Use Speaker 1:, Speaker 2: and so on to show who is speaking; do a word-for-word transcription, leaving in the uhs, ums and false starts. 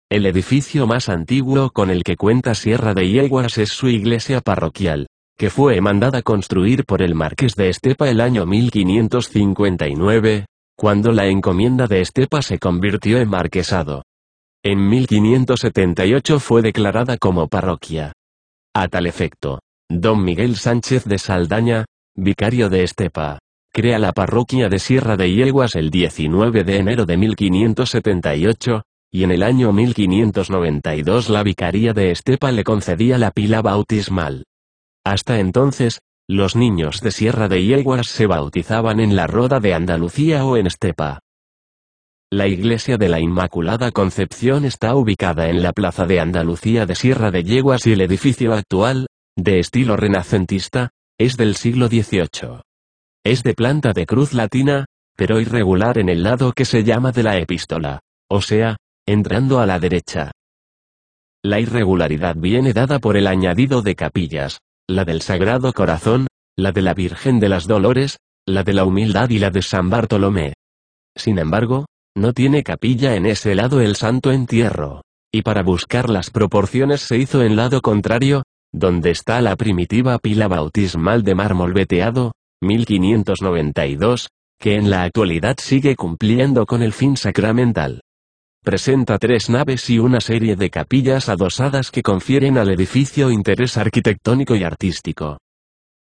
Speaker 1: El edificio más antiguo con el que cuenta Sierra de Yeguas es su iglesia parroquial, que fue mandada construir por el marqués de Estepa el año mil quinientos cincuenta y nueve, cuando la encomienda de Estepa se convirtió en marquesado. En mil quinientos setenta y ocho fue declarada como parroquia. A tal efecto, don Miguel Sánchez de Saldaña, vicario de Estepa, crea la parroquia de Sierra de Yeguas el diecinueve de enero de mil quinientos setenta y ocho, y en el año mil quinientos noventa y dos la vicaría de Estepa le concedía la pila bautismal. Hasta entonces, los niños de Sierra de Yeguas se bautizaban en la Roda de Andalucía o en Estepa. La iglesia de la Inmaculada Concepción está ubicada en la Plaza de Andalucía de Sierra de Yeguas y el edificio actual, de estilo renacentista, es del siglo dieciocho. Es de planta de cruz latina, pero irregular en el lado que se llama de la epístola, o sea, entrando a la derecha. La irregularidad viene dada por el añadido de capillas, la del Sagrado Corazón, la de la Virgen de las Dolores, la de la Humildad y la de San Bartolomé. Sin embargo, no tiene capilla en ese lado el Santo Entierro, y para buscar las proporciones se hizo en lado contrario, donde está la primitiva pila bautismal de mármol veteado, mil quinientos noventa y dos, que en la actualidad sigue cumpliendo con el fin sacramental. Presenta tres naves y una serie de capillas adosadas que confieren al edificio interés arquitectónico y artístico.